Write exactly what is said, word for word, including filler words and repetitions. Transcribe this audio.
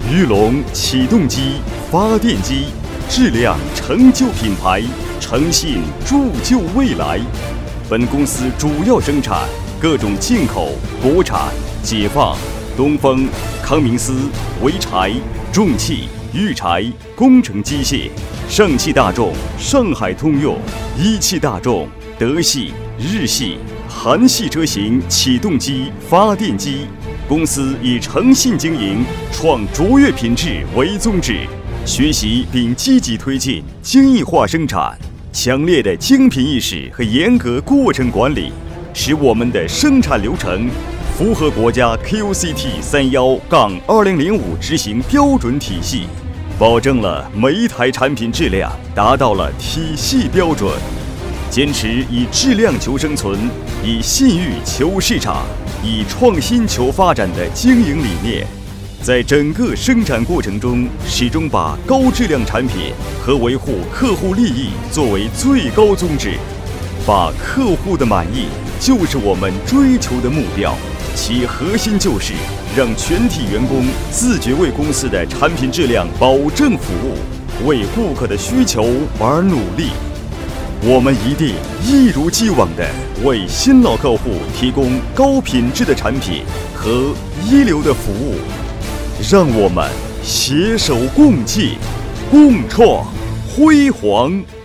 裕隆启动机、发电机，质量成就品牌，诚信铸就未来。本公司主要生产各种进口、国产、解放、东风、康明斯、潍柴、重汽、豫柴、工程机械、上汽大众、上海通用、一汽大众、德系、日系、韩系车型启动机、发电机。公司以诚信经营、创卓越品质为宗旨，学习并积极推进精益化生产。强烈的精品意识和严格过程管理，使我们的生产流程符合国家 Q C T 三一杠二零零五执行标准体系，保证了每一台产品质量达到了体系标准。坚持以质量求生存，以信誉求市场，以创新求发展的经营理念，在整个生产过程中，始终把高质量产品和维护客户利益作为最高宗旨，把客户的满意就是我们追求的目标。其核心就是让全体员工自觉为公司的产品质量保证服务，为顾客的需求而努力。我们一定一如既往地为新老客户提供高品质的产品和一流的服务。让我们携手共进，共创辉煌。